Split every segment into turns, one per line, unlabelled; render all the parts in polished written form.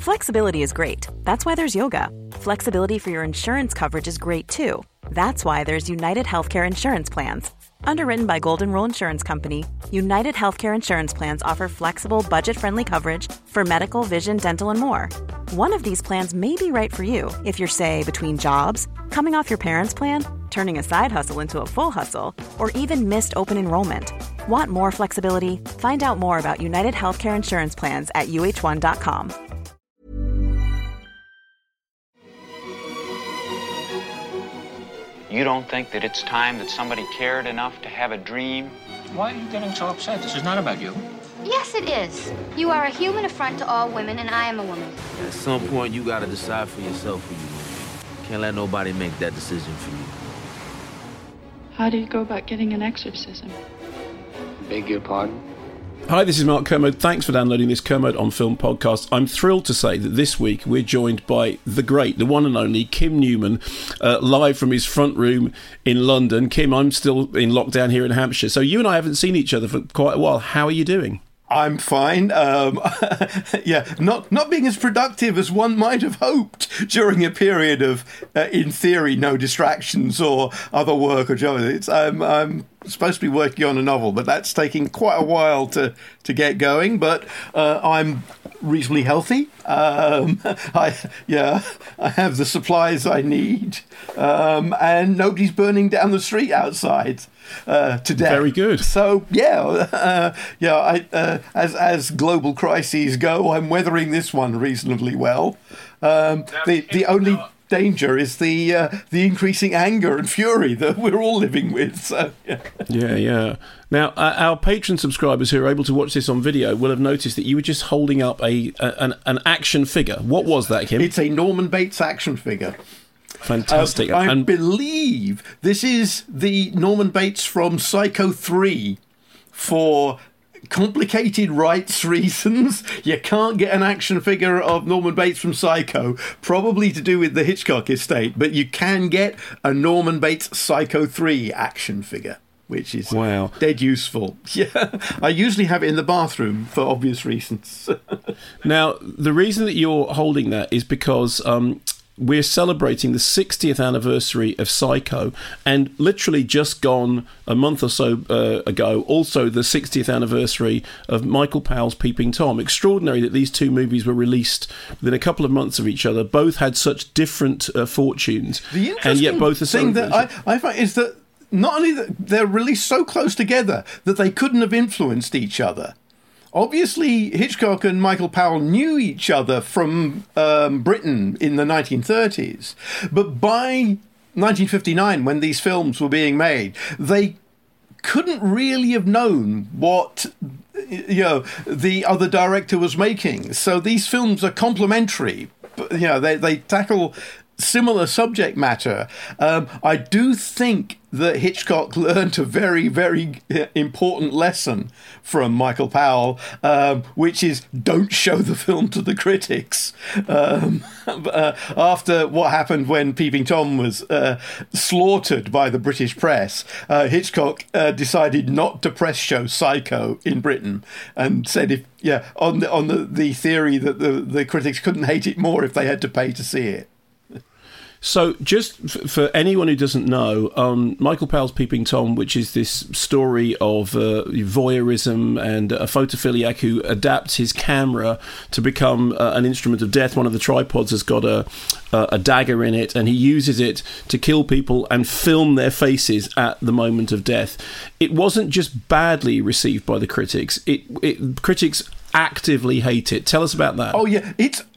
Flexibility is great. That's why there's yoga. Flexibility for your insurance coverage is great too. That's why there's United Healthcare Insurance Plans. Underwritten by Golden Rule Insurance Company, United Healthcare Insurance Plans offer flexible, budget-friendly coverage for medical, vision, dental, and more. One of these plans may be right for you if you're, say, between jobs, coming off your parents' plan, turning a side hustle into a full hustle, or even missed open enrollment. Want more flexibility? Find out more about United Healthcare Insurance Plans at uh1.com.
You don't think that it's time that somebody cared enough to have a dream?
Why are you getting so upset? This is not about you.
Yes, it is. You are a human affront to all women, and I am a woman.
At some point, you gotta decide for yourself who you want. Can't let nobody make that decision for you.
How do you go about getting an exorcism?
Beg your pardon?
Hi, this is Mark Kermode. Thanks for downloading this Kermode on Film podcast. I'm thrilled to say that this week we're joined by the great, the one and only Kim Newman, live from his front room in London. Kim, I'm still in lockdown here in Hampshire, so you and I haven't seen each other for quite a while. How are you doing?
I'm fine. Not being as productive as one might have hoped during a period of, in theory, no distractions or other work or job. I'm supposed to be working on a novel, but that's taking quite a while to get going. But I'm reasonably healthy. I have the supplies I need, and nobody's burning down the street outside today.
Very good.
So as global crises go, I'm weathering this one reasonably well. The only danger is the increasing anger and fury that we're all living with. So
yeah. Now, our patron subscribers who are able to watch this on video will have noticed that you were just holding up an action figure. What was that, Kim?
It's a Norman Bates action figure.
Fantastic.
I believe this is the Norman Bates from Psycho 3 for complicated rights reasons. You can't get an action figure of Norman Bates from Psycho, probably to do with the Hitchcock estate, but you can get a Norman Bates Psycho 3 action figure, which is dead useful. Yeah, I usually have it in the bathroom for obvious reasons.
Now, the reason that you're holding that is because we're celebrating the 60th anniversary of Psycho, and literally just gone a month or so ago, also the 60th anniversary of Michael Powell's Peeping Tom. Extraordinary that these two movies were released within a couple of months of each other. Both had such different fortunes, and yet both are
thing that I find is that not only that they're released so close together that they couldn't have influenced each other. Obviously, Hitchcock and Michael Powell knew each other from Britain in the 1930s. But by 1959, when these films were being made, they couldn't really have known what the other director was making. So these films are complementary. They tackle similar subject matter. I do think that Hitchcock learned a very, very important lesson from Michael Powell, which is don't show the film to the critics. After what happened when Peeping Tom was slaughtered by the British press, Hitchcock decided not to press show Psycho in Britain, and said on the theory that the critics couldn't hate it more if they had to pay to see it.
So just for anyone who doesn't know, Michael Powell's Peeping Tom, which is this story of voyeurism and a photophiliac who adapts his camera to become an instrument of death. One of the tripods has got a dagger in it, and he uses it to kill people and film their faces at the moment of death. It wasn't just badly received by the critics. Critics actively hate it. Tell us about that.
Oh, yeah.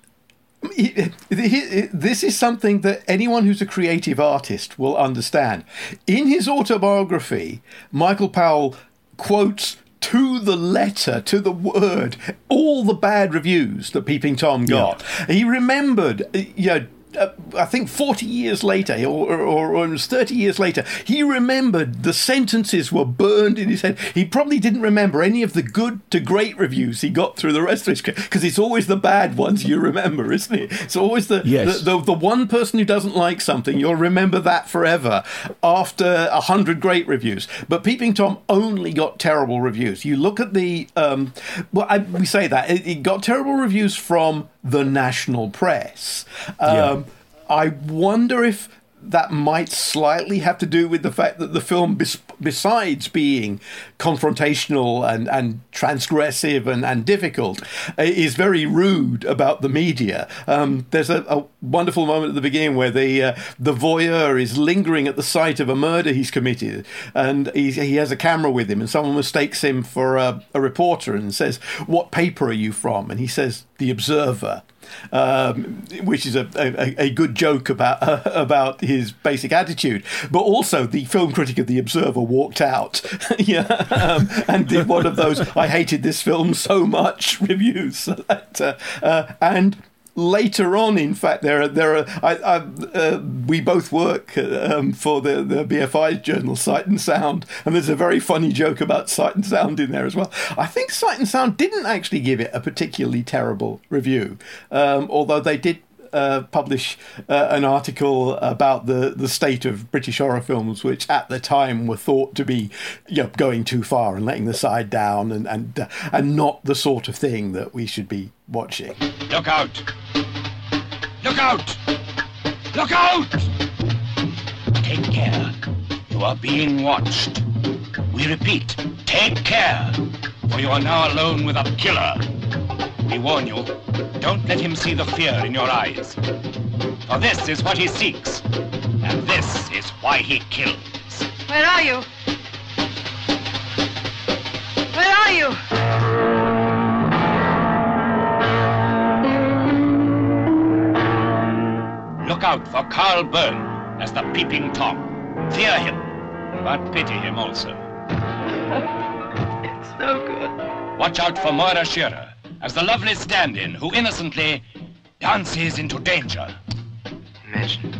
This is something that anyone who's a creative artist will understand. In his autobiography, Michael Powell quotes to the letter, to the word, all the bad reviews that Peeping Tom got. Yeah. He remembered, I think 40 years later, or it was 30 years later, he remembered the sentences were burned in his head. He probably didn't remember any of the good to great reviews he got through the rest of his career, because it's always the bad ones you remember, isn't it? It's always the one person who doesn't like something, you'll remember that forever after 100 great reviews. But Peeping Tom only got terrible reviews. You look at the, we say that, it got terrible reviews from the national press. I wonder if that might slightly have to do with the fact that the film, besides being confrontational and transgressive and difficult, is very rude about the media. There's a wonderful moment at the beginning where the voyeur is lingering at the site of a murder he's committed, and he has a camera with him, and someone mistakes him for a reporter and says, "What paper are you from?" And he says, "The Observer." Which is a good joke about his basic attitude. But also the film critic of The Observer walked out and did one of those "I hated this film so much" reviews. And later on, in fact, we both work for the BFI journal Sight and Sound, and there's a very funny joke about Sight and Sound in there as well. I think Sight and Sound didn't actually give it a particularly terrible review, although they did publish an article about the state of British horror films, which at the time were thought to be going too far and letting the side down and not the sort of thing that we should be watching.
Look out! Look out! Look out! Take care. You are being watched. We repeat, take care, for you are now alone with a killer. We warn you, don't let him see the fear in your eyes. For this is what he seeks, and this is why he kills.
Where are you? Where are you?
Look out for Carl Byrne as the Peeping Tom. Fear him, but pity him also.
It's no good.
Watch out for Moira Shearer as the lovely stand-in who innocently dances into danger.
Imagine.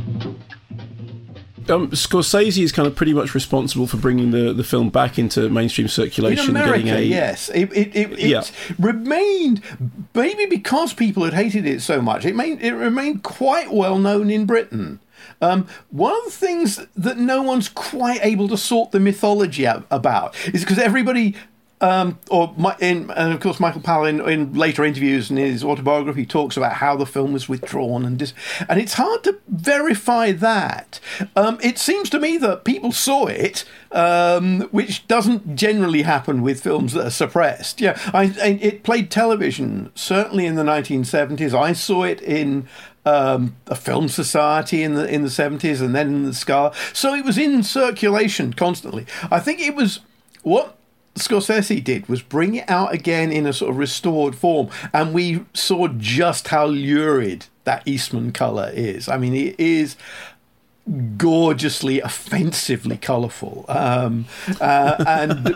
Scorsese is kind of pretty much responsible for bringing the film back into mainstream circulation.
In America, yes. It remained, maybe because people had hated it so much, it remained quite well known in Britain. One of the things that no one's quite able to sort the mythology out about is because everybody... and of course Michael Powell in later interviews in his autobiography talks about how the film was withdrawn and it's hard to verify that. It seems to me that people saw it, which doesn't generally happen with films that are suppressed. It played television certainly in the 1970s. I saw it in a film society in the 70s, and then in the Scala. So it was in circulation constantly. I think it was what Scorsese did was bring it out again in a sort of restored form, and we saw just how lurid that Eastman colour is. I mean, it is gorgeously, offensively colourful, and and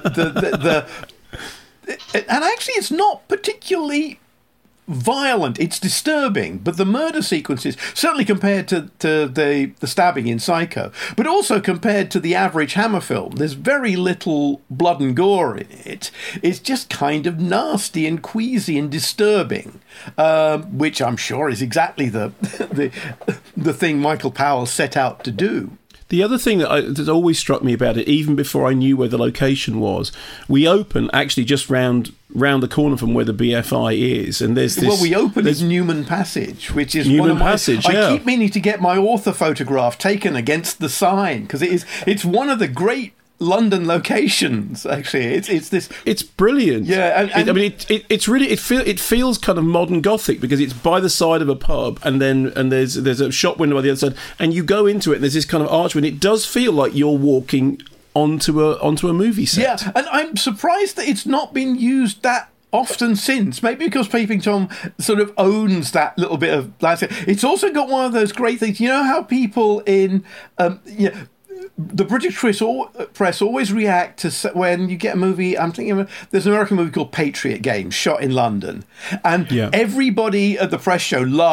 actually, it's not particularly violent. It's disturbing, but the murder sequences, certainly compared to the stabbing in Psycho, but also compared to the average Hammer film, there's very little blood and gore in it. It's just kind of nasty and queasy and disturbing, which I'm sure is exactly the thing Michael Powell set out to do.
The other thing that always struck me about it, even before I knew where the location was, we open actually just round the corner from where the BFI is, and there's this...
Well, we open as Newman Passage, which is
Newman
one of my...
Passage,
I keep meaning to get my author photograph taken against the sign, because it's one of the great London locations. Actually, it's
brilliant.
Yeah,
it's really it feels kind of modern Gothic because it's by the side of a pub, and there's a shop window by the other side, and you go into it, and there's this kind of archway, and it does feel like you're walking onto a movie set.
Yeah, and I'm surprised that it's not been used that often since. Maybe because Peeping Tom sort of owns that little bit of landscape. It's also got one of those great things. You know how people in the British press always react to when you get a movie. I'm thinking of there's an American movie called Patriot Games shot in London, and everybody at the press show laughed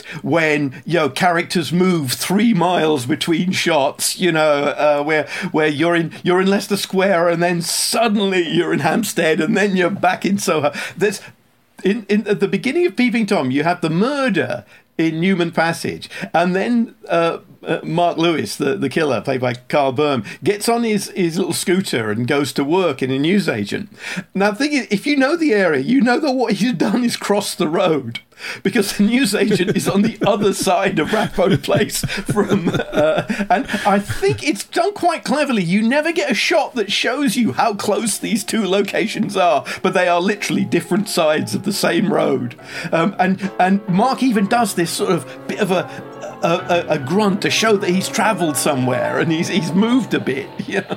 when, characters move 3 miles between shots, where you're in Leicester Square and then suddenly you're in Hampstead and then you're back in Soho. There's at the beginning of Peeping Tom, you have the murder in Newman Passage, and then Mark Lewis, the killer, played by Carl Burnham, gets on his little scooter and goes to work in a newsagent. Now, the thing is, if you know the area, you know that what he's done is cross the road, because the newsagent is on the other side of Rathbone Place and I think it's done quite cleverly. You never get a shot that shows you how close these two locations are, but they are literally different sides of the same road. And Mark even does this sort of bit of a grunt to show that he's travelled somewhere and he's moved a bit.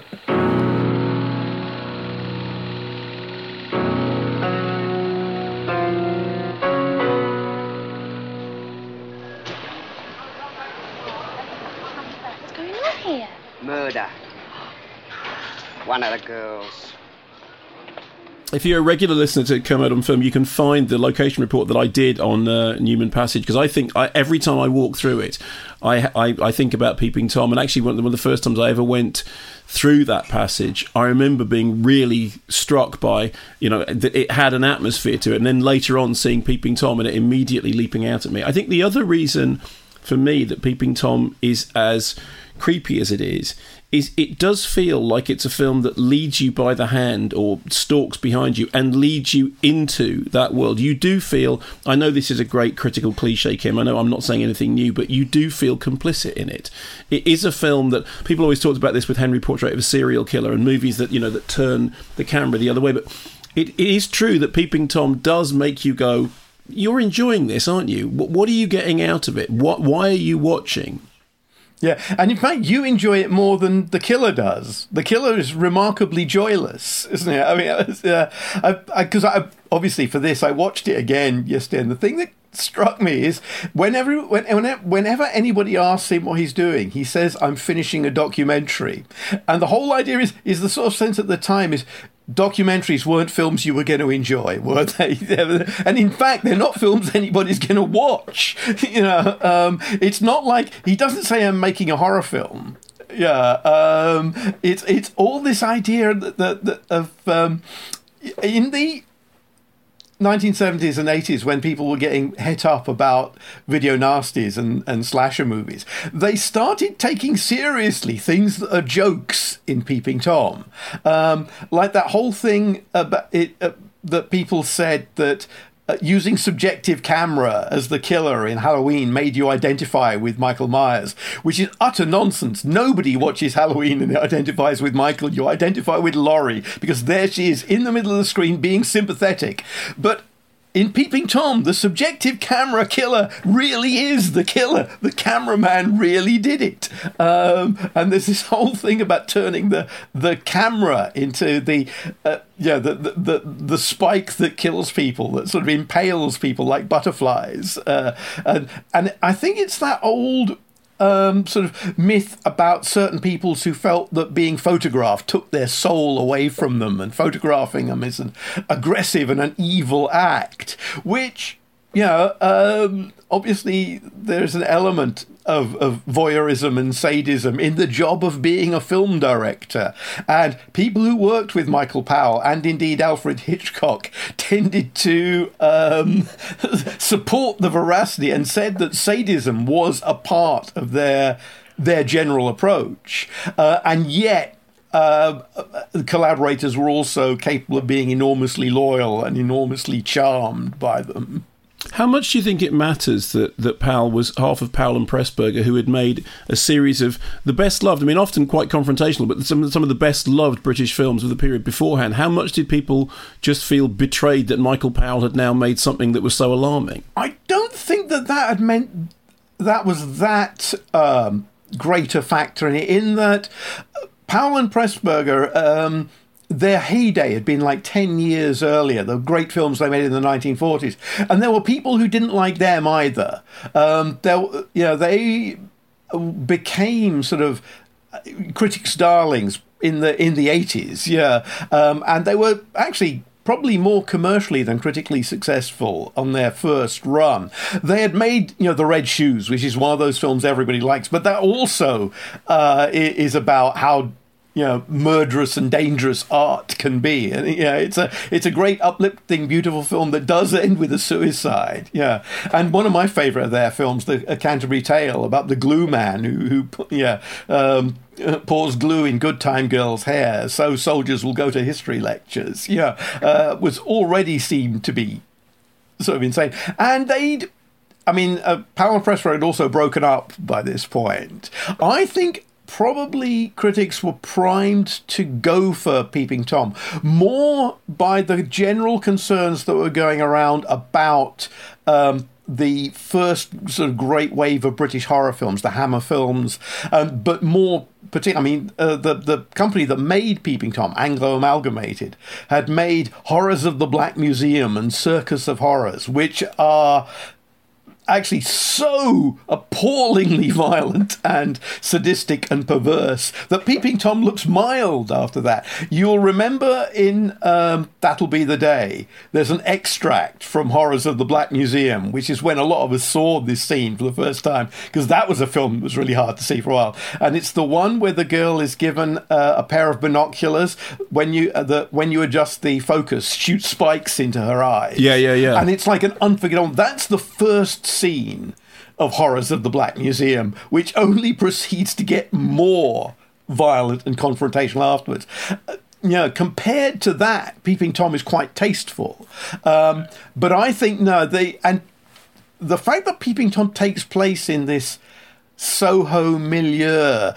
Murder. One of the girls.
If you're a regular listener to Kermode on Film, you can find the location report that I did on Newman Passage, because I think every time I walk through it, I think about Peeping Tom. And actually, one of the first times I ever went through that passage, I remember being really struck by, that it had an atmosphere to it. And then later on, seeing Peeping Tom and it immediately leaping out at me. I think the other reason for me that Peeping Tom is as creepy as it is it does feel like it's a film that leads you by the hand or stalks behind you and leads you into that world. You do feel, I know this is a great critical cliche, Kim, I know I'm not saying anything new, but you do feel complicit in it. It is a film that, people always talked about this with Henry Portrait of a Serial Killer and movies that, that turn the camera the other way, but it is true that Peeping Tom does make you go, you're enjoying this, aren't you? What are you getting out of it? Why are you watching?
Yeah, and in fact, you enjoy it more than The Killer does. The Killer is remarkably joyless, isn't it? I mean, because obviously for this, I watched it again yesterday, and the thing that struck me is whenever anybody asks him what he's doing, he says, "I'm finishing a documentary," and the whole idea is the sort of sense at the time is, documentaries weren't films you were going to enjoy, were they? And in fact, they're not films anybody's going to watch. It's not like, he doesn't say, "I'm making a horror film." It's all this idea of in the 1970s and 80s, when people were getting het up about video nasties and slasher movies, they started taking seriously things that are jokes in Peeping Tom. Like that whole thing about it, that people said that using subjective camera as the killer in Halloween made you identify with Michael Myers, which is utter nonsense. Nobody watches Halloween and identifies with Michael. You identify with Laurie because there she is in the middle of the screen being sympathetic. But in Peeping Tom, the subjective camera killer really is the killer. The cameraman really did it. And there's this whole thing about turning the camera into the spike that kills people, that sort of impales people like butterflies. And I think it's that old sort of myth about certain peoples who felt that being photographed took their soul away from them, and photographing them is an aggressive and an evil act, which, obviously there's an element of voyeurism and sadism in the job of being a film director. And people who worked with Michael Powell, and indeed Alfred Hitchcock, tended to support the veracity and said that sadism was a part of their general approach. And yet, collaborators were also capable of being enormously loyal and enormously charmed by them.
How much do you think it matters that Powell was half of Powell and Pressburger, who had made a series of the best loved, I mean, often quite confrontational, but some of the best loved British films of the period beforehand? How much did people just feel betrayed that Michael Powell had now made something that was so alarming?
I don't think that had meant that was that great a factor in it, in that Powell and Pressburger, their heyday had been like 10 years earlier, the great films they made in the 1940s. And there were people who didn't like them either. They became sort of critics' darlings in the 80s, and they were actually probably more commercially than critically successful on their first run. They had made, The Red Shoes, which is one of those films everybody likes, but that also is about how murderous and dangerous art can be. And it's a great, uplifting, beautiful film that does end with a suicide. Yeah, and one of my favourite of their films, A Canterbury Tale, about the glue man who pours glue in Good Time Girl's hair so soldiers will go to history lectures. Was already seemed to be sort of insane, and Powell and Pressburger had also broken up by this point. I think probably critics were primed to go for Peeping Tom more by the general concerns that were going around about the first sort of great wave of British horror films, the Hammer films, but more particularly, the company that made Peeping Tom, Anglo Amalgamated, had made Horrors of the Black Museum and Circus of Horrors, which are actually so appallingly violent and sadistic and perverse that Peeping Tom looks mild after that. You'll remember in That'll Be the Day, there's an extract from Horrors of the Black Museum, which is when a lot of us saw this scene for the first time, because that was a film that was really hard to see for a while. And it's the one where the girl is given a pair of binoculars. When you adjust the focus, shoot spikes into her eyes.
Yeah.
And it's like an unforgettable. That's the first scene of Horrors of the Black Museum, which only proceeds to get more violent and confrontational afterwards. Compared to that, Peeping Tom is quite tasteful. But I think, and the fact that Peeping Tom takes place in this Soho milieu,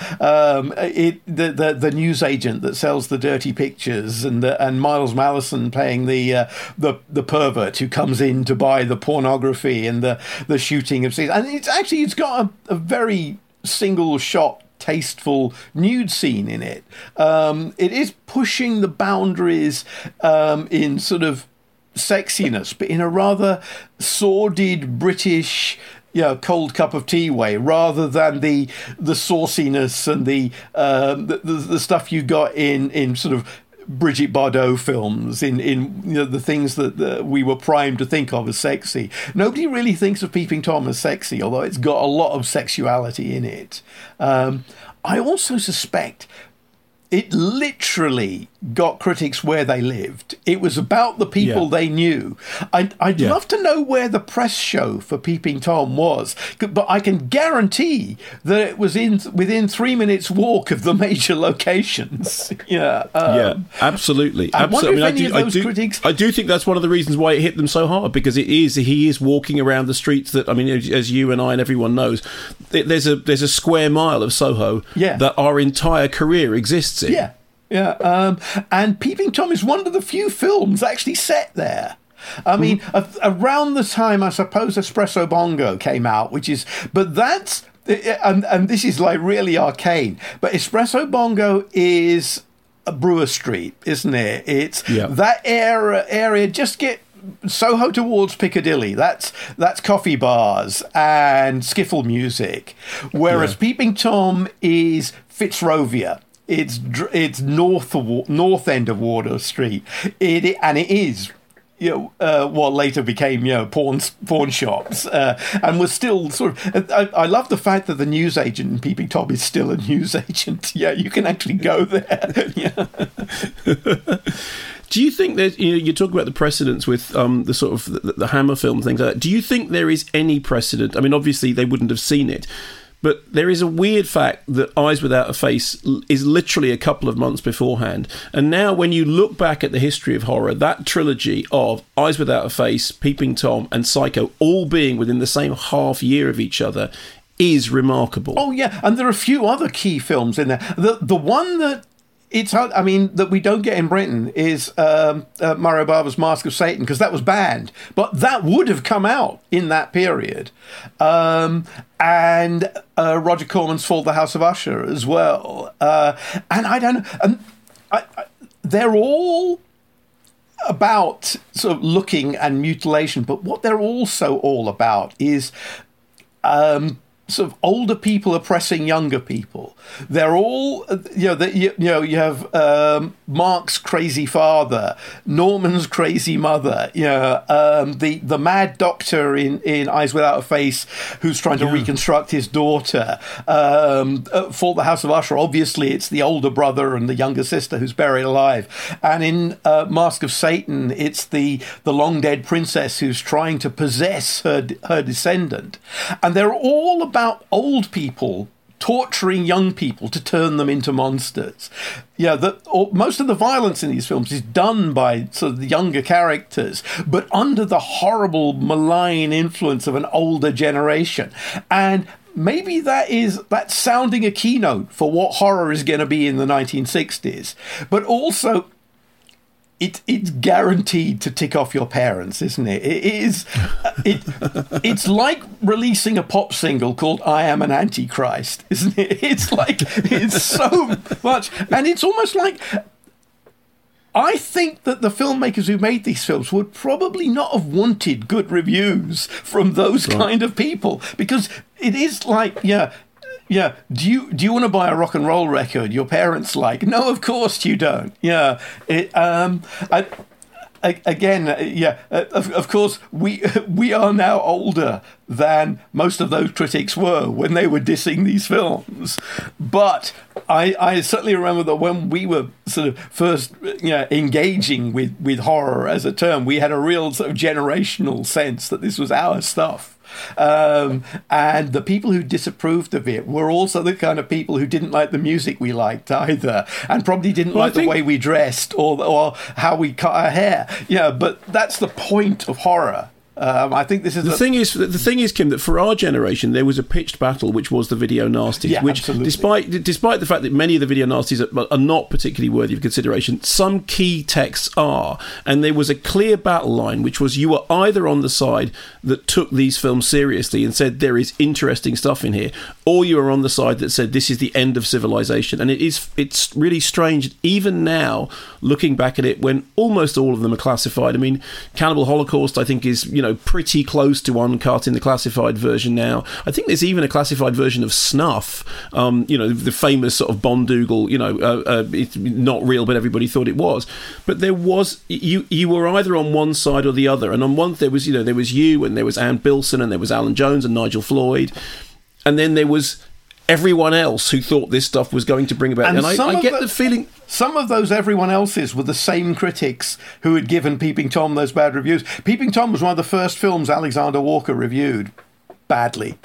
the newsagent that sells the dirty pictures, and Miles Malleson playing the pervert who comes in to buy the pornography, and the shooting of scenes, and it's got a very single shot, tasteful nude scene in it. It is pushing the boundaries in sort of sexiness, but in a rather sordid British cold cup of tea way, rather than the sauciness and the stuff you got in sort of Brigitte Bardot films, in the things that we were primed to think of as sexy. Nobody really thinks of Peeping Tom as sexy, although it's got a lot of sexuality in it. I also suspect it literally got critics where they lived. It was about the people they knew. I'd love to know where the press show for Peeping Tom was, but I can guarantee that it was within 3 minutes walk of the major locations.
Absolutely.
I wonder if any of those critics...
I do think that's one of the reasons why it hit them so hard, because he is walking around the streets that, as you and I and everyone knows, there's a square mile of Soho that our entire career exists in.
And Peeping Tom is one of the few films actually set there. Around the time, I suppose, Espresso Bongo came out, but that's, and this is like really arcane, but Espresso Bongo is a Brewer Street, isn't it? It's that area, just get Soho towards Piccadilly, that's coffee bars and skiffle music, whereas Peeping Tom is Fitzrovia. It's north end of Wardour Street. It is what later became porn shops, and was still sort of. I love the fact that the newsagent in Peeping Tom is still a newsagent. You can actually go there.
Do you think that you talk about the precedents with the sort of the Hammer film, things like that? Do you think there is any precedent? Obviously they wouldn't have seen it, but there is a weird fact that Eyes Without a Face is literally a couple of months beforehand. And now when you look back at the history of horror, that trilogy of Eyes Without a Face, Peeping Tom and Psycho all being within the same half year of each other is remarkable.
Oh, yeah. And there are a few other key films in there. The one that that we don't get in Britain is Mario Bava's Mask of Satan, because that was banned. But that would have come out in that period. And Roger Corman's Fall, the House of Usher as well. And I don't know. They're all about sort of looking and mutilation, but what they're also all about is sort of older people oppressing younger people. They're all, you have Mark's crazy father, Norman's crazy mother, the mad doctor in Eyes Without a Face who's trying to reconstruct his daughter. For the House of Usher, obviously it's the older brother and the younger sister who's buried alive. And in Mask of Satan, it's the long dead princess who's trying to possess her descendant. And they're all about old people torturing young people to turn them into monsters. Most of the violence in these films is done by sort of the younger characters, but under the horrible, malign influence of an older generation. And maybe that's sounding a keynote for what horror is going to be in the 1960s. But also, it's guaranteed to tick off your parents, isn't it? It's like releasing a pop single called I Am an Antichrist, isn't it? It's so much. And it's almost like, I think that the filmmakers who made these films would probably not have wanted good reviews from those kind of people, because it is like, do you want to buy a rock and roll record? Your parents like, no, of course you don't. Of course, we are now older than most of those critics were when they were dissing these films. But I certainly remember that when we were sort of first engaging with horror as a term, we had a real sort of generational sense that this was our stuff. And the people who disapproved of it were also the kind of people who didn't like the music we liked either, and probably didn't like the way we dressed or how we cut our hair. But that's the point of horror. I think this is
the thing is, Kim, that for our generation there was a pitched battle, which was the video nasties. Which, absolutely. despite the fact that many of the video nasties are not particularly worthy of consideration, some key texts are, and there was a clear battle line, which was you were either on the side that took these films seriously and said there is interesting stuff in here, or you were on the side that said this is the end of civilization. And it's really strange, even now, looking back at it, when almost all of them are classified. I mean, Cannibal Holocaust, I think, is pretty close to uncut in the classified version now. I think there's even a classified version of Snuff, the famous sort of Bondoogle, it's not real, but everybody thought it was. But there was, you were either on one side or the other. And on one, there was you, and there was Ann Bilson, and there was Alan Jones and Nigel Floyd. And then there was everyone else who thought this stuff was going to bring about. And I get the feeling...
Some of those everyone else's were the same critics who had given Peeping Tom those bad reviews. Peeping Tom was one of the first films Alexander Walker reviewed badly.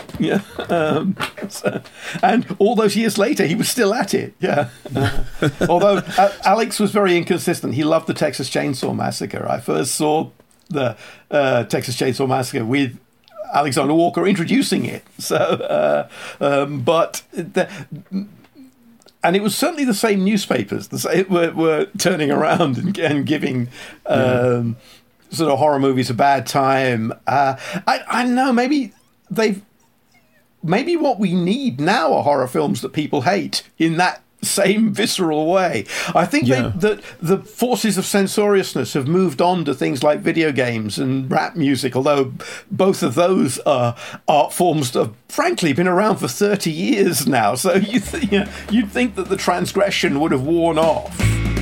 And all those years later, he was still at it. Although Alex was very inconsistent. He loved the Texas Chainsaw Massacre. I first saw the Texas Chainsaw Massacre with Alexander Walker introducing it. And it was certainly the same newspapers that were turning around and giving sort of horror movies a bad time. I don't know, maybe what we need now are horror films that people hate in that same visceral way. I think that the forces of censoriousness have moved on to things like video games and rap music, although both of those are art forms that have frankly been around for 30 years now. So you'd think that the transgression would have worn off.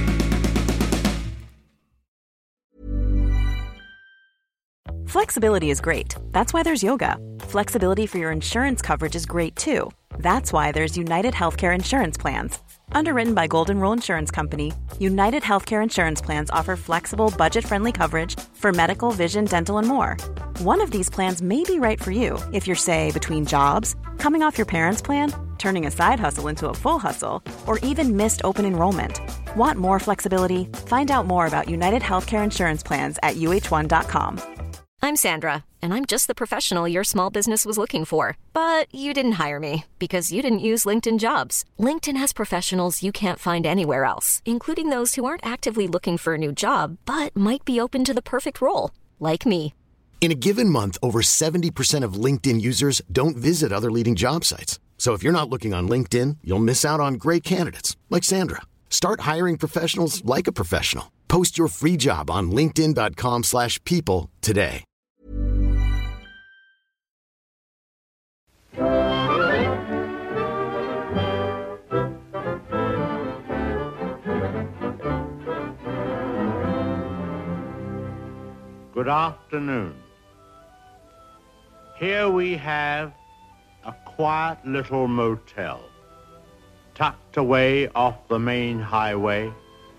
Flexibility is great. That's why there's yoga. Flexibility for your insurance coverage is great too. That's why there's United Healthcare Insurance Plans. Underwritten by Golden Rule Insurance Company, United Healthcare Insurance Plans offer flexible, budget-friendly coverage for medical, vision, dental, and more. One of these plans may be right for you if you're, say, between jobs, coming off your parents' plan, turning a side hustle into a full hustle, or even missed open enrollment. Want more flexibility? Find out more about United Healthcare Insurance Plans at uh1.com.
I'm Sandra, and I'm just the professional your small business was looking for. But you didn't hire me because you didn't use LinkedIn Jobs. LinkedIn has professionals you can't find anywhere else, including those who aren't actively looking for a new job, but might be open to the perfect role, like me.
In a given month, over 70% of LinkedIn users don't visit other leading job sites. So if you're not looking on LinkedIn, you'll miss out on great candidates, like Sandra. Start hiring professionals like a professional. Post your free job on linkedin.com/people today.
Good afternoon. Here we have a quiet little motel, tucked away off the main highway,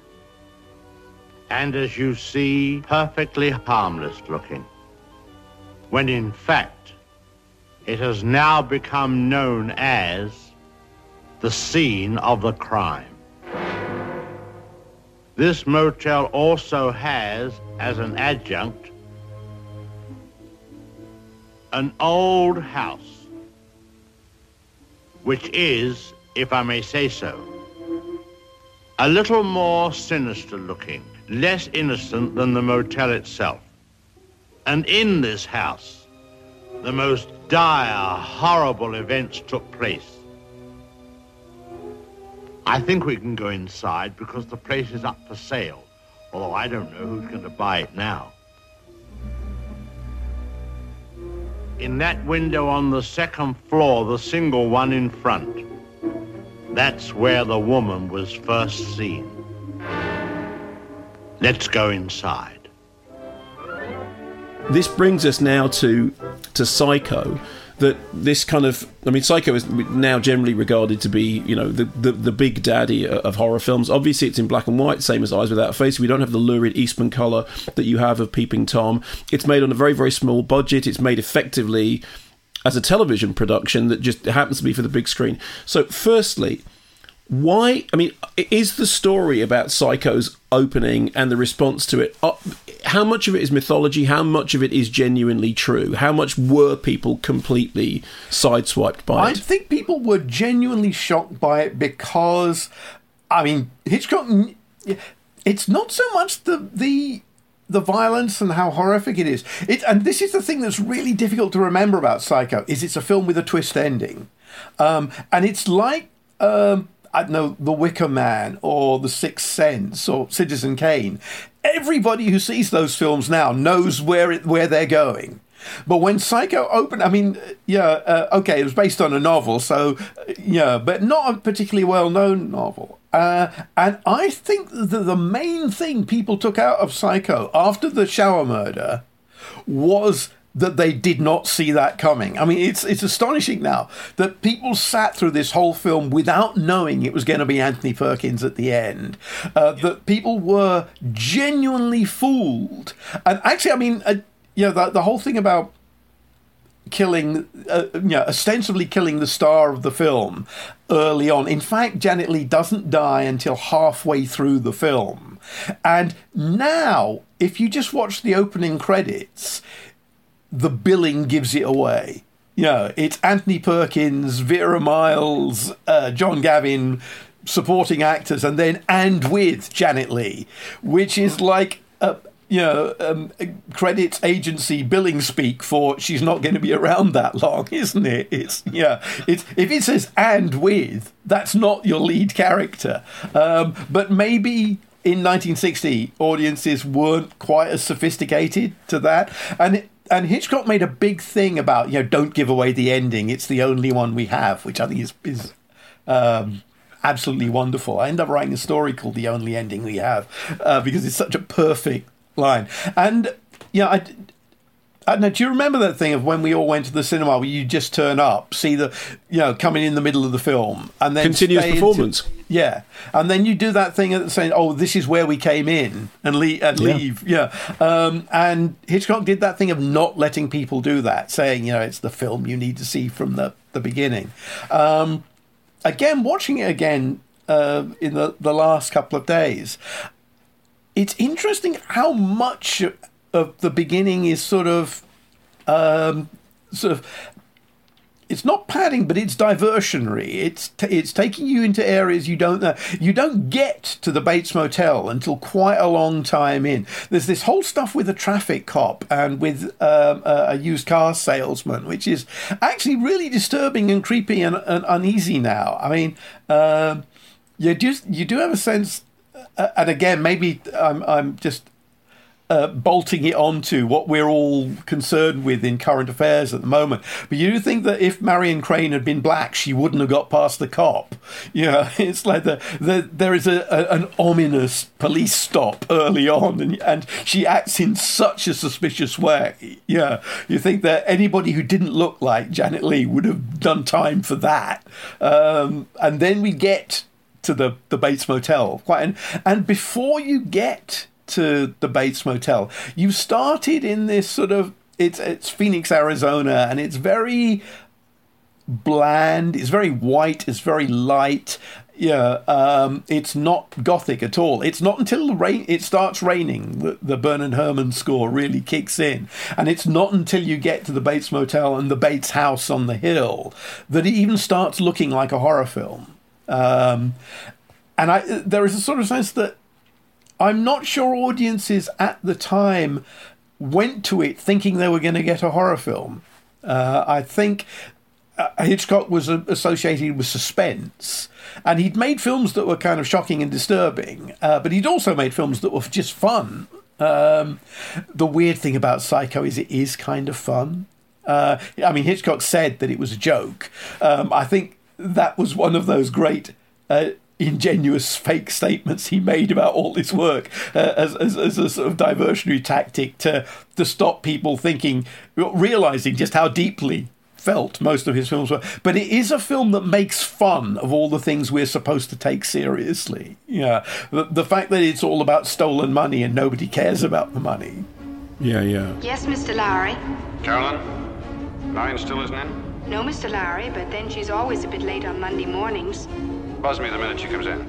and as you see, perfectly harmless looking, when in fact, it has now become known as the scene of the crime. This motel also has, as an adjunct, an old house, which is, if I may say so, a little more sinister looking, less innocent than the motel itself. And in this house, the most dire, horrible events took place. I think we can go inside because the place is up for sale, although I don't know who's going to buy it now. In that window on the second floor, the single one in front, that's where the woman was first seen. Let's go inside.
This brings us now to Psycho. That this kind of, I mean, Psycho is now generally regarded to be, you know, the big daddy of horror films. Obviously, it's in black and white, same as Eyes Without a Face. We don't have the lurid Eastman colour that you have of Peeping Tom. It's made on a very, very small budget. It's made effectively as a television production that just happens to be for the big screen. So, firstly, why, I mean, is the story about Psycho's opening and the response to it, how much of it is mythology? How much of it is genuinely true? How much were people completely sideswiped by it?
I think people were genuinely shocked by it because, I mean, Hitchcock, it's not so much the violence and how horrific it is. And this is the thing that's really difficult to remember about Psycho, is it's a film with a twist ending. And it's like, I don't know, The Wicker Man or The Sixth Sense or Citizen Kane. Everybody who sees those films now knows where they're going. But when Psycho opened, I mean, okay, it was based on a novel, so, but not a particularly well-known novel. And I think that the main thing people took out of Psycho after the shower murder was that they did not see that coming. I mean, it's astonishing now that people sat through this whole film without knowing it was going to be Anthony Perkins at the end. That people were genuinely fooled. And actually, I mean, the whole thing about killing, ostensibly killing the star of the film early on. In fact, Janet Leigh doesn't die until halfway through the film. And now, if you just watch the opening credits, the billing gives it away. It's Anthony Perkins, Vera Miles, John Gavin, supporting actors, and then with Janet Leigh, which is like credits agency billing speak for she's not going to be around that long, isn't it? It's if it says with, that's not your lead character. But maybe in 1960, audiences weren't quite as sophisticated to that, and Hitchcock made a big thing about, don't give away the ending. It's the only one we have, which I think is absolutely wonderful. I ended up writing a story called The Only Ending We Have because it's such a perfect line. And, I don't know, do you remember that thing of when we all went to the cinema where you just turn up, see the, coming in the middle of the film, and then
continuous performance.
And then you do that thing of saying, "Oh, this is where we came in," and leave. And Hitchcock did that thing of not letting people do that, saying, it's the film you need to see from the beginning. Again, watching it again in the last couple of days, it's interesting how much of the beginning is sort of it's not padding, but it's diversionary. It's taking you into areas you don't know. You don't get to the Bates Motel until quite a long time in. There's this whole stuff with a traffic cop and with a used car salesman, which is actually really disturbing and creepy and uneasy now. I mean, you do have a sense, and again, maybe I'm just bolting it onto what we're all concerned with in current affairs at the moment. But you do think that if Marion Crane had been black, she wouldn't have got past the cop. Yeah, it's like there is an ominous police stop early on, and she acts in such a suspicious way. Yeah, you think that anybody who didn't look like Janet Leigh would have done time for that. And then we get to the Bates Motel. And before you get to the Bates Motel, you started in this sort of, it's Phoenix, Arizona, and it's very bland, it's very white, it's very light. Yeah, it's not gothic at all. It's not until it starts raining the Bernard Herrmann score really kicks in, and it's not until you get to the Bates Motel and the Bates house on the hill that it even starts looking like a horror film. And there is a sort of sense that I'm not sure audiences at the time went to it thinking they were going to get a horror film. I think Hitchcock was associated with suspense, and he'd made films that were kind of shocking and disturbing, but he'd also made films that were just fun. The weird thing about Psycho is it is kind of fun. I mean, Hitchcock said that it was a joke. I think that was one of those great ingenuous fake statements he made about all this work as a sort of diversionary tactic to stop people realizing just how deeply felt most of his films were. But it is a film that makes fun of all the things we're supposed to take seriously. Yeah, the fact that it's all about stolen money and nobody cares about the money. Yeah.
Yes, Mr. Lowry.
Carolyn, Marion still isn't in?
No, Mr. Lowry, but then she's always a bit late on Monday mornings.
Buzz me the minute she comes in.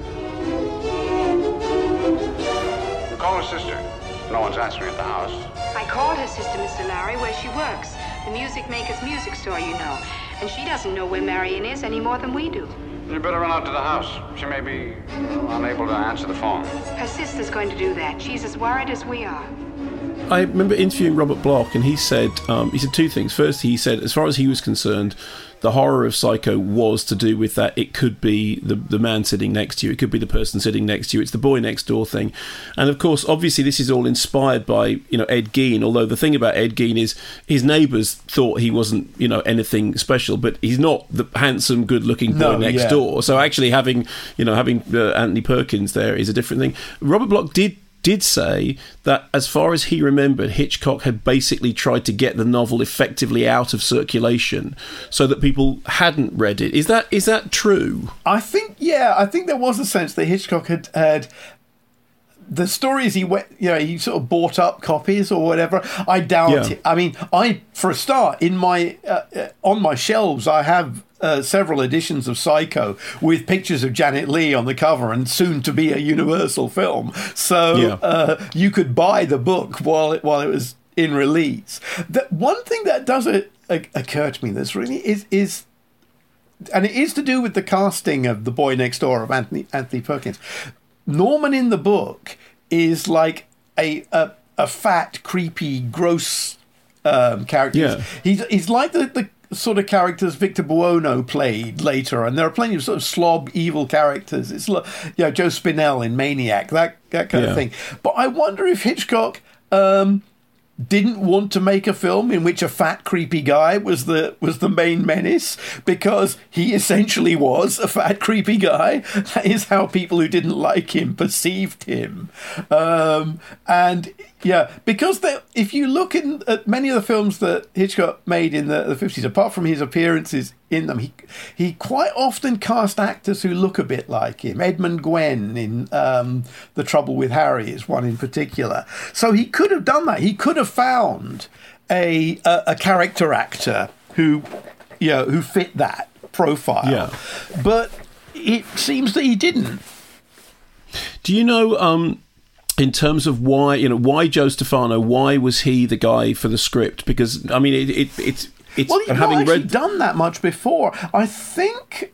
Call her sister. No one's answering at the house.
I called her sister, Mr. Lowry, where she works. The music maker's music store, you know. And she doesn't know where Marion is any more than we do.
You better run out to the house. She may be unable to answer the phone.
Her sister's going to do that. She's as worried as we are.
I remember interviewing Robert Bloch, and he said two things. First, he said, as far as he was concerned, the horror of Psycho was to do with that it could be the man sitting next to you, it could be the person sitting next to you, it's the boy next door thing. And of course, obviously, this is all inspired by Ed Gein. Although the thing about Ed Gein is his neighbours thought he wasn't anything special, but he's not the handsome, good-looking boy next door. So actually, having Anthony Perkins there is a different thing. Robert Bloch did say that as far as he remembered, Hitchcock had basically tried to get the novel effectively out of circulation so that people hadn't read it. Is that true?
I think there was a sense that Hitchcock had the stories he sort of bought up copies or whatever. I doubt it. I mean, for a start, in my on my shelves, I have several editions of Psycho with pictures of Janet Leigh on the cover and soon to be a Universal film. So you could buy the book while it was in release. One thing that does occur to me that's really is, and it is to do with the casting of the boy next door of Anthony Perkins. Norman in the book is like a fat, creepy, gross character. Yeah. He's like the sort of characters Victor Buono played later, and there are plenty of sort of slob, evil characters. It's Joe Spinell in Maniac, that kind of thing. But I wonder if Hitchcock didn't want to make a film in which a fat, creepy guy was the main menace, because he essentially was a fat, creepy guy. That is how people who didn't like him perceived him. Because if you look at many of the films that Hitchcock made in the 50s, apart from his appearances in them, he quite often cast actors who look a bit like him. Edmund Gwenn in The Trouble with Harry is one in particular. So he could have done that. He could have found a character actor who fit that profile. Yeah. But it seems that he didn't.
Do you know, in terms of why Joe Stefano, why was he the guy for the script? Because, I mean, it's
well, he's not actually done that much before. I think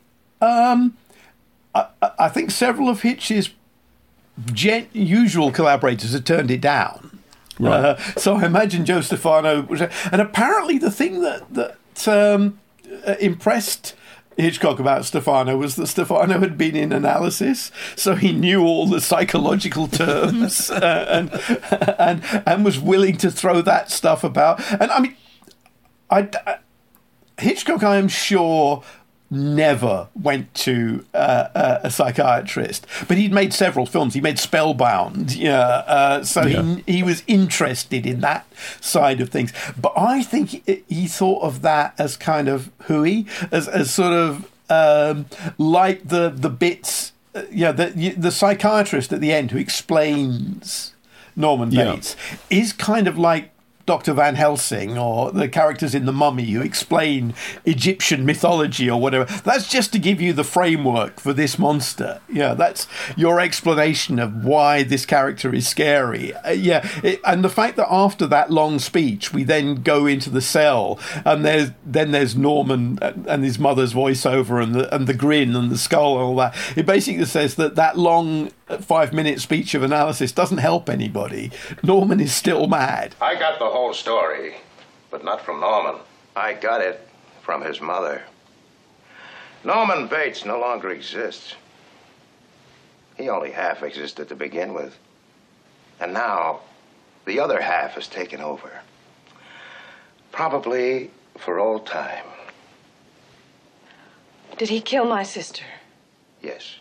I think several of Hitch's usual collaborators had turned it down. Right. So I imagine Joe Stefano was, and apparently the thing that impressed Hitchcock about Stefano was that Stefano had been in analysis, so he knew all the psychological terms and was willing to throw that stuff about. And I mean, Hitchcock, I am sure, never went to a psychiatrist, but he'd made several films. He made Spellbound, he was interested in that side of things. But I think he thought of that as kind of hooey, as sort of like the bits, the psychiatrist at the end who explains Norman Bates is kind of like Dr. Van Helsing or the characters in The Mummy who explain Egyptian mythology or whatever. That's just to give you the framework for this monster. Yeah, that's your explanation of why this character is scary. And the fact that after that long speech, we then go into the cell and there's Norman and his mother's voiceover and the grin and the skull and all that. It basically says that long 5-minute speech of analysis doesn't help anybody. Norman is still mad.
I got the whole story, but not from Norman. I got it from his mother. Norman Bates no longer exists. He only half existed to begin with. And now, the other half has taken over. Probably for all time.
Did he kill my sister?
Yes.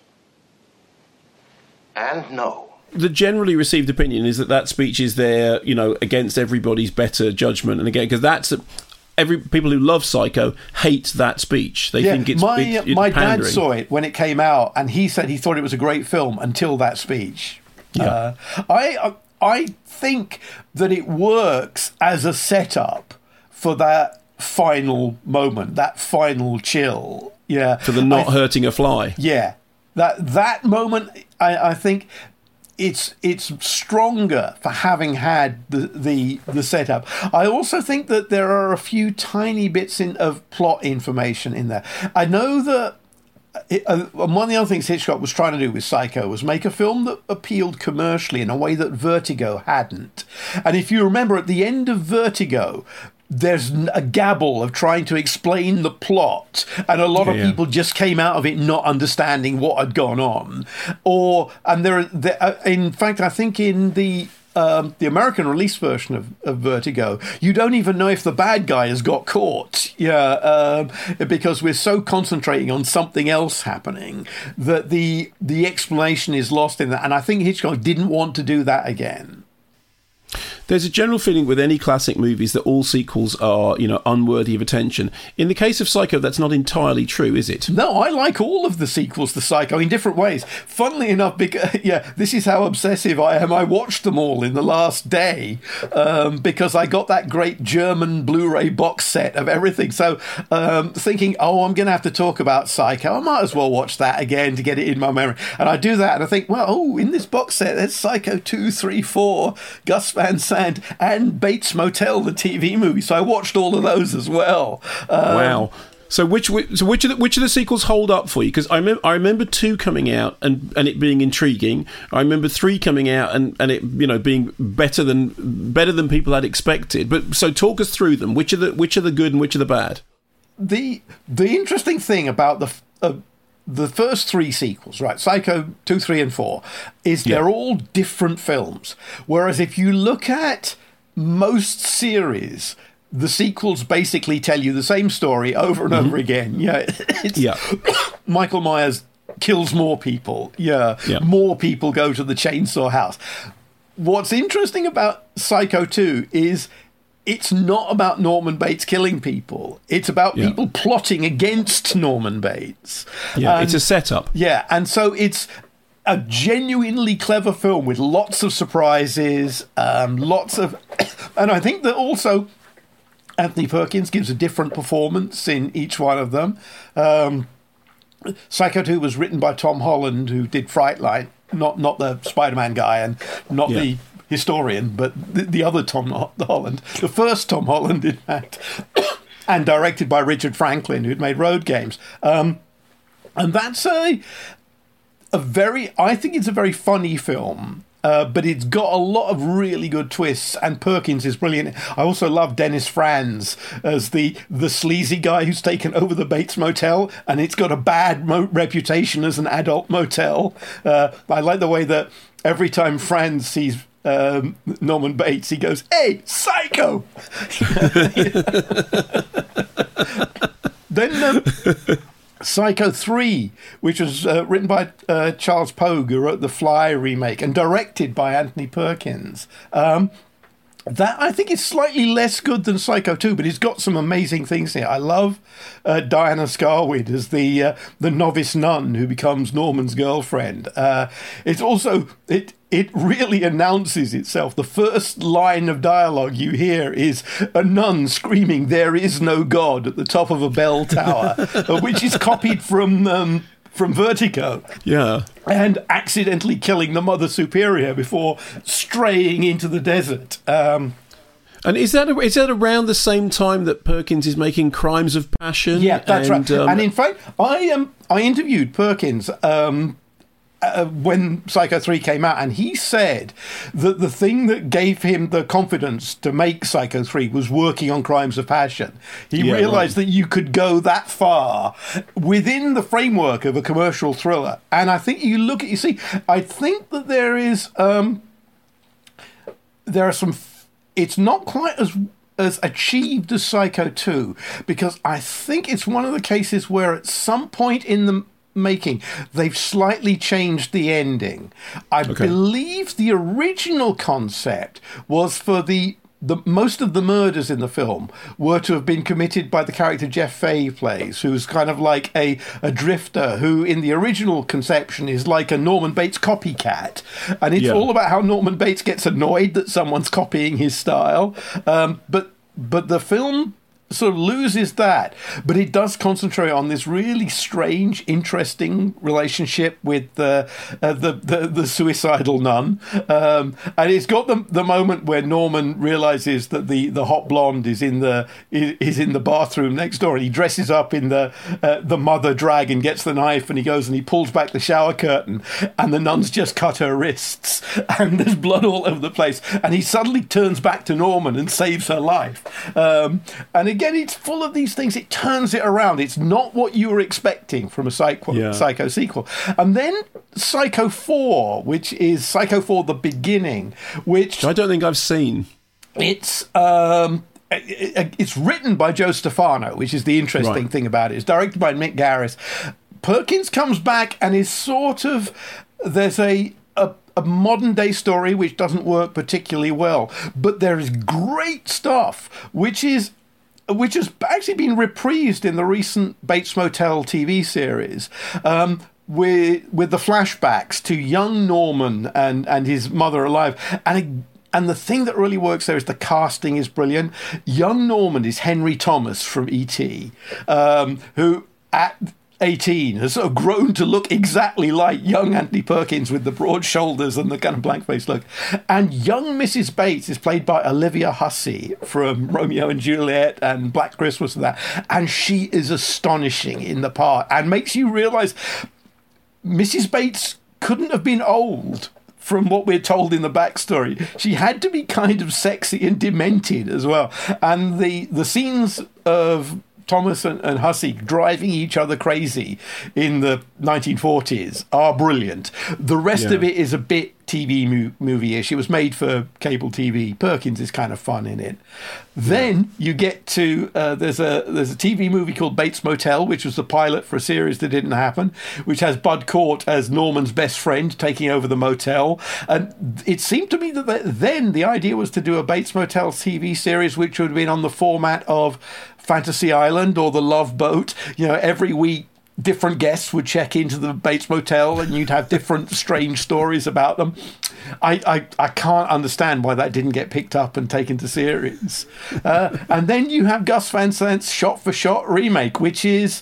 And no.
The generally received opinion is that speech is there, against everybody's better judgment, and again, because people who love Psycho hate that speech. They think it's
my
pandering.
Dad saw it when it came out, and he said he thought it was a great film until that speech. Yeah. I think that it works as a setup for that final moment, that final chill. Yeah,
for the not hurting a fly.
Yeah. That moment, I think it's stronger for having had the setup. I also think that there are a few tiny bits of plot information in there. I know that one of the other things Hitchcock was trying to do with Psycho was make a film that appealed commercially in a way that Vertigo hadn't. And if you remember, at the end of Vertigo, there's a gabble of trying to explain the plot, and a lot of people just came out of it not understanding what had gone on. In fact, I think in the American release version of Vertigo, you don't even know if the bad guy has got caught. Because we're so concentrating on something else happening that the explanation is lost in that. And I think Hitchcock didn't want to do that again.
There's a general feeling with any classic movies that all sequels are, unworthy of attention. In the case of Psycho, that's not entirely true, is it?
No, I like all of the sequels to Psycho in different ways. Funnily enough, this is how obsessive I am. I watched them all in the last day because I got that great German Blu-ray box set of everything. So thinking, I'm going to have to talk about Psycho. I might as well watch that again to get it in my memory. And I do that and I think, in this box set, there's Psycho 2, 3, 4, Gus Van Sant, and Bates Motel, the TV movie. So I watched all of those as well.
Wow. So which of the sequels hold up for you? Because I remember 2 coming out and it being intriguing. I remember 3 coming out and it being better than people had expected. But so talk us through them. Which are the good and which are the bad?
The interesting thing about the first 3 sequels, right, Psycho 2, 3, and 4, is they're all different films. Whereas if you look at most series, the sequels basically tell you the same story over and over again. Michael Myers kills more people. More people go to the chainsaw house. What's interesting about Psycho 2 is it's not about Norman Bates killing people. It's about people plotting against Norman Bates.
It's a setup.
Yeah, and so it's a genuinely clever film with lots of surprises, and I think that also Anthony Perkins gives a different performance in each one of them. Psycho 2 was written by Tom Holland, who did Fright Night, not the Spider-Man guy and not the historian, but the other Tom Holland, the first Tom Holland, in fact, and directed by Richard Franklin, who'd made Road Games. And that's I think it's a very funny film. but it's got a lot of really good twists, and Perkins is brilliant. I also love Dennis Franz as the sleazy guy who's taken over the Bates Motel, and it's got a bad reputation as an adult motel. I like the way that every time Franz sees Norman Bates, he goes, "Hey, psycho!" Then Psycho 3, which was written by Charles Pogue, who wrote the Fly remake, and directed by Anthony Perkins. That, I think, is slightly less good than Psycho 2, but it's got some amazing things here. I love Diana Scarwid as the novice nun who becomes Norman's girlfriend. It's also... It really announces itself. The first line of dialogue you hear is a nun screaming, "There is no God," at the top of a bell tower, which is copied from Vertigo.
Yeah.
And accidentally killing the Mother Superior before straying into the desert. And
is that around the same time that Perkins is making Crimes of Passion?
Yeah, that's right. And in fact, I interviewed Perkins when Psycho 3 came out, and he said that the thing that gave him the confidence to make Psycho 3 was working on Crimes of Passion. He realised that you could go that far within the framework of a commercial thriller. And I think you see, I think that there are some... It's not quite as achieved as Psycho 2, because I think it's one of the cases where at some point in the making, they've slightly changed the ending. I believe the original concept was for the most of the murders in the film were to have been committed by the character Jeff Fahey plays, who's kind of like a drifter who in the original conception is like a Norman Bates copycat. And it's all about how Norman Bates gets annoyed that someone's copying his style. But the film sort of loses that, but it does concentrate on this really strange, interesting relationship with the suicidal nun, and it's got the moment where Norman realizes that the hot blonde is in the bathroom next door, and he dresses up in the mother drag and gets the knife, and he goes and he pulls back the shower curtain, and the nun's just cut her wrists, and there's blood all over the place, and he suddenly turns back to Norman and saves her life, and again, it's full of these things. It turns it around. It's not what you were expecting from a Psycho sequel. And then Psycho 4, which is Psycho 4 The Beginning, which...
I don't think I've seen.
It's written by Joe Stefano, which is the interesting thing about it. It's directed by Mick Garris. Perkins comes back and is sort of... There's a modern-day story which doesn't work particularly well, but there is great stuff, which has actually been reprised in the recent Bates Motel TV series, with the flashbacks to young Norman and his mother alive. And the thing that really works there is the casting is brilliant. Young Norman is Henry Thomas from E.T., who at 18 has sort of grown to look exactly like young Anthony Perkins with the broad shoulders and the kind of blank-faced look. And young Mrs. Bates is played by Olivia Hussey from Romeo and Juliet and Black Christmas and that. And she is astonishing in the part and makes you realise Mrs. Bates couldn't have been old from what we're told in the backstory. She had to be kind of sexy and demented as well. And the scenes of Thomas and Hussey driving each other crazy in the 1940s are brilliant. The rest of it is a bit TV movie-ish. It was made for cable TV. Perkins is kind of fun in it. Then you get to there's a TV movie called Bates Motel, which was the pilot for a series that didn't happen, which has Bud Cort as Norman's best friend taking over the motel. And it seemed to me that then the idea was to do a Bates Motel TV series, which would have been on the format of Fantasy Island or The Love Boat. You know, every week different guests would check into the Bates Motel and you'd have different strange stories about them. I can't understand why that didn't get picked up and taken to series. And then you have Gus Van Sant's shot-for-shot remake, which is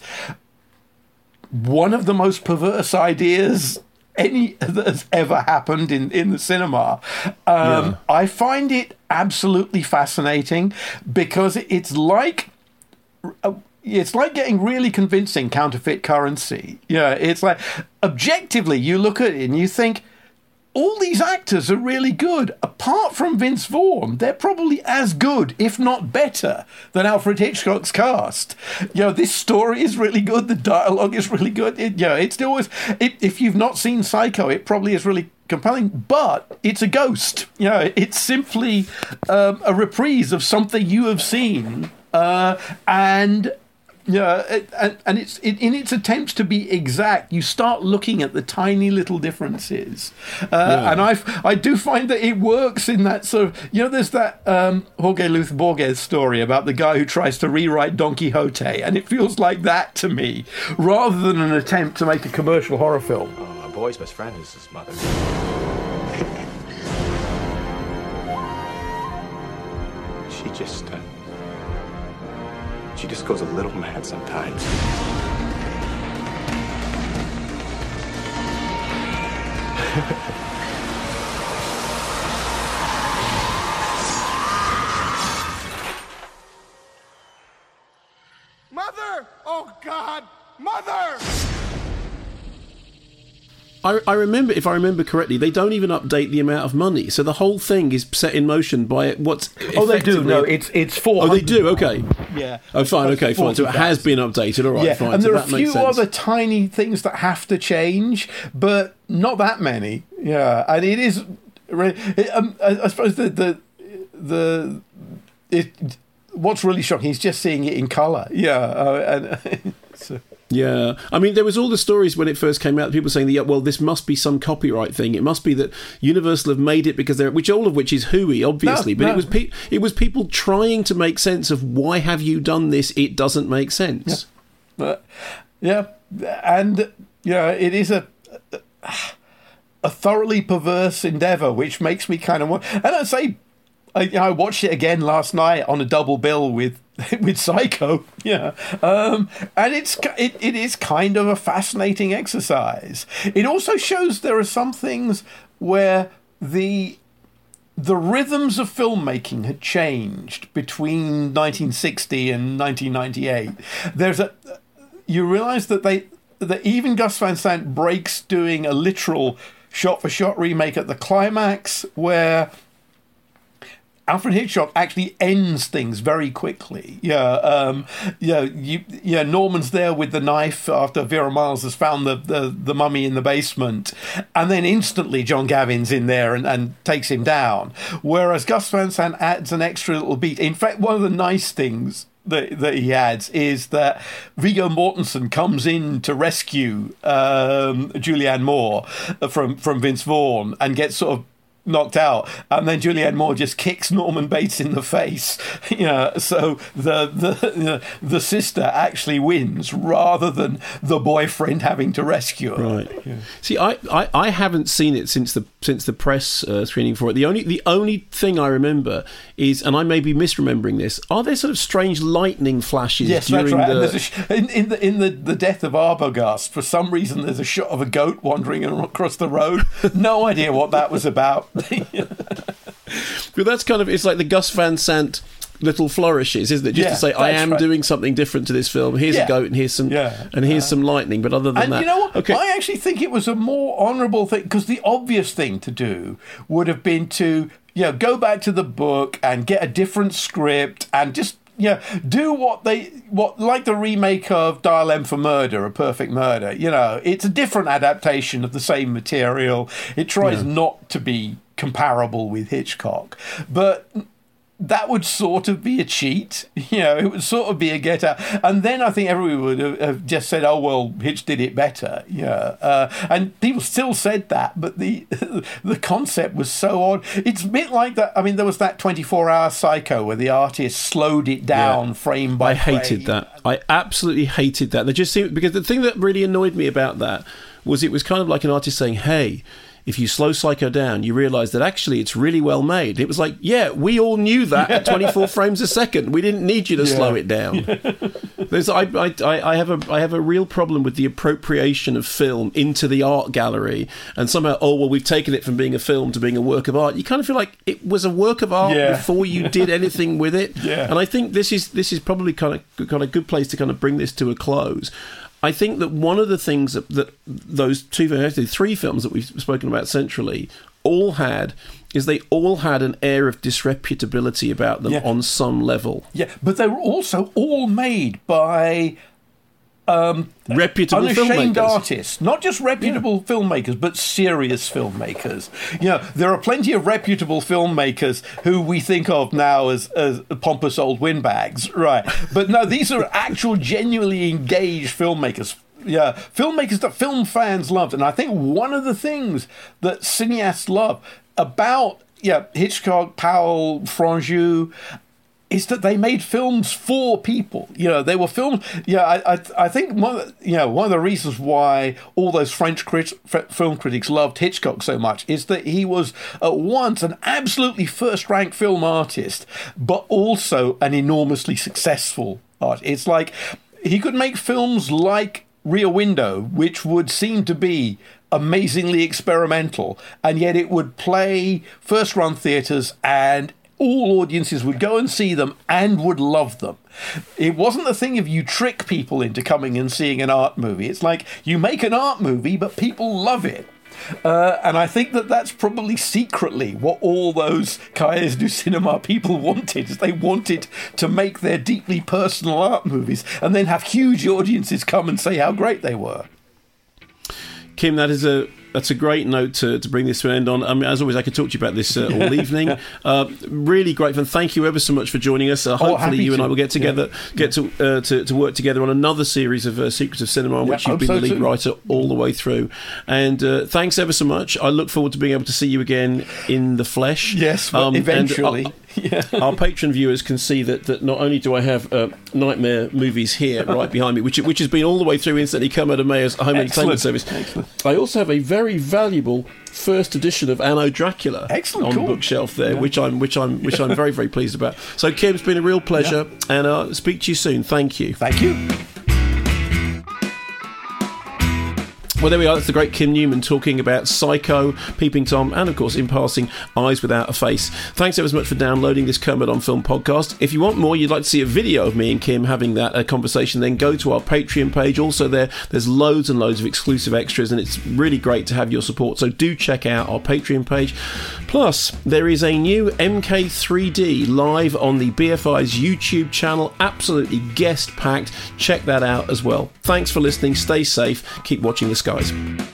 one of the most perverse ideas that has ever happened in the cinema. I find it absolutely fascinating because it's like getting really convincing counterfeit currency. Yeah, it's like objectively you look at it and you think all these actors are really good. Apart from Vince Vaughn, they're probably as good, if not better, than Alfred Hitchcock's cast. This story is really good. The dialogue is really good. It's always, if you've not seen Psycho, it probably is really compelling, but it's a ghost. It's simply a reprise of something you have seen, and it's in its attempts to be exact, you start looking at the tiny little differences, and I do find that it works in that sort of, there's that Jorge Luis Borges story about the guy who tries to rewrite Don Quixote, and it feels like that to me, rather than an attempt to make a commercial horror film.
My boy's best friend is his mother. She just goes a little mad sometimes.
Mother! Oh, God! Mother!
I remember, if I remember correctly, they don't even update the amount of money. So the whole thing is set in motion by what's.
Oh, they do. No, it's 400.
Oh, they do. Okay.
Yeah.
Oh, fine. Okay, fine. So it has been updated. All right.
Yeah.
Fine.
And there
so
are a few other tiny things that have to change, but not that many. Yeah, and it is. I suppose what's really shocking is just seeing it in colour. Yeah, so.
Yeah, I mean, there was all the stories when it first came out, people saying that, well, this must be some copyright thing. It must be that Universal have made it because all of which is hooey, obviously. But it was people trying to make sense of, why have you done this? It doesn't make sense.
Yeah, and it is a thoroughly perverse endeavour, which makes me kind of want. And I say, I watched it again last night on a double bill with Psycho, and it is kind of a fascinating exercise. It also shows there are some things where the rhythms of filmmaking had changed between 1960 and 1998. You realise that even Gus Van Sant breaks doing a literal shot-for-shot remake at the climax, where Alfred Hitchcock actually ends things very quickly. Norman's there with the knife after Vera Miles has found the mummy in the basement, and then instantly John Gavin's in there and takes him down. Whereas Gus Van Sant adds an extra little beat. In fact, one of the nice things that he adds is that Viggo Mortensen comes in to rescue Julianne Moore from Vince Vaughn and gets sort of knocked out, and then Julianne Moore just kicks Norman Bates in the face. So the sister actually wins rather than the boyfriend having to rescue her.
Right. Yeah. See, I haven't seen it since the press screening for it. The only thing I remember is, and I may be misremembering this, are there sort of strange lightning flashes?
Yes,
during
that's right. In the death of Arbogast, for some reason there's a shot of a goat wandering across the road. No idea what that was about.
But that's kind of, it's like the Gus Van Sant little flourishes, isn't it? Just to say, I am doing something different to this film. Here's a goat, and here's some lightning. But other than that,
you know what?
Okay.
I actually think it was a more honourable thing, because the obvious thing to do would have been to go back to the book and get a different script and just do what like the remake of Dial M for Murder, A Perfect Murder. It's a different adaptation of the same material. It tries not to be comparable with Hitchcock, but that would sort of be a cheat. It would sort of be a get out. And then I think everyone would have just said, oh, well, Hitch did it better. And people still said that, but the concept was so odd. It's a bit like that. I mean, there was that 24-hour Psycho where the artist slowed it down frame by frame.
I hated that. I absolutely hated that. They just seemed, because the thing that really annoyed me about that was it was kind of like an artist saying, hey, if you slow Psycho down, you realise that actually it's really well made. It was like, yeah, we all knew that at 24 frames a second. We didn't need you to slow it down. I have a real problem with the appropriation of film into the art gallery, and somehow, we've taken it from being a film to being a work of art. You kind of feel like it was a work of art before you did anything with it. And I think this is probably kind of a good place to kind of bring this to a close. I think that one of the things that those three films that we've spoken about centrally all had is they all had an air of disreputability about them on some level.
Yeah, but they were also all made by
reputable
unashamed
filmmakers.
artists, not just reputable filmmakers, but serious filmmakers. There are plenty of reputable filmmakers who we think of now as pompous old windbags, right? But no, these are actual, genuinely engaged filmmakers. Yeah, filmmakers that film fans loved. And I think one of the things that cineasts love about Hitchcock, Powell, Franju, is that they made films for people. They were filmed. I think one of the reasons why all those French film critics loved Hitchcock so much is that he was at once an absolutely first-rank film artist, but also an enormously successful artist. It's like he could make films like Rear Window, which would seem to be amazingly experimental, and yet it would play first-run theatres and all audiences would go and see them and would love them. It wasn't the thing of you trick people into coming and seeing an art movie. It's like you make an art movie, but people love it. And I think that that's probably secretly what all those Cahiers du Cinema people wanted, is they wanted to make their deeply personal art movies and then have huge audiences come and say how great they were.
Kim, that's a great note to bring this to an end on. I mean, as always, I could talk to you about this all evening. Really great fun. Thank you ever so much for joining us. Hopefully you and I will get together, get to work together on another series of Secrets of Cinema, on which you've been the lead writer all the way through. And thanks ever so much. I look forward to being able to see you again in the flesh.
Yes, eventually.
Our Patreon viewers can see that not only do I have Nightmare Movies here right behind me, which has been all the way through Instantly Kermode Mayer's home entertainment service.
Excellent.
I also have a very valuable first edition of Anno Dracula on the bookshelf there, which I'm very, very pleased about. So Kim, it's been a real pleasure, and I'll speak to you soon. Thank you.
Thank you.
Well, there we are. That's the great Kim Newman talking about Psycho, Peeping Tom, and of course, in passing, Eyes Without a Face. Thanks ever so much for downloading this Kermode on Film podcast. If you want more, you'd like to see a video of me and Kim having that conversation, then go to our Patreon page. Also, there's loads and loads of exclusive extras, and it's really great to have your support. So do check out our Patreon page. Plus, there is a new MK3D live on the BFI's YouTube channel. Absolutely guest-packed. Check that out as well. Thanks for listening. Stay safe. Keep watching the skies.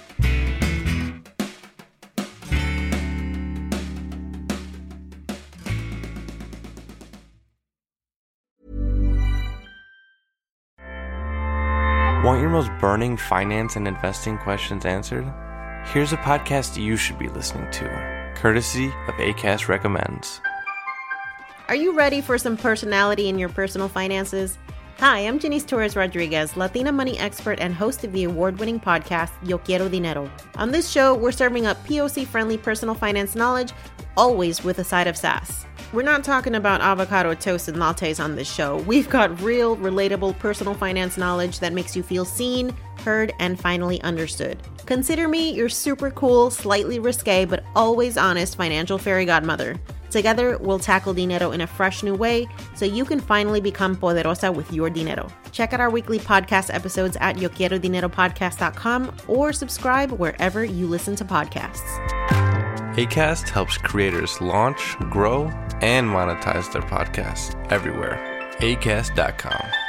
Want your most burning finance and investing questions answered? Here's a podcast you should be listening to, courtesy of Acast Recommends.
Are you ready for some personality in your personal finances? Hi, I'm Janice Torres Rodriguez, Latina money expert and host of the award-winning podcast, Yo Quiero Dinero. On this show, we're serving up POC-friendly personal finance knowledge, always with a side of sass. We're not talking about avocado toast and lattes on this show. We've got real, relatable personal finance knowledge that makes you feel seen, heard, and finally understood. Consider me your super cool, slightly risque, but always honest financial fairy godmother. Together, we'll tackle dinero in a fresh new way so you can finally become poderosa with your dinero. Check out our weekly podcast episodes at YoQuieroDineroPodcast.com or subscribe wherever you listen to podcasts.
Acast helps creators launch, grow, and monetize their podcasts everywhere. Acast.com.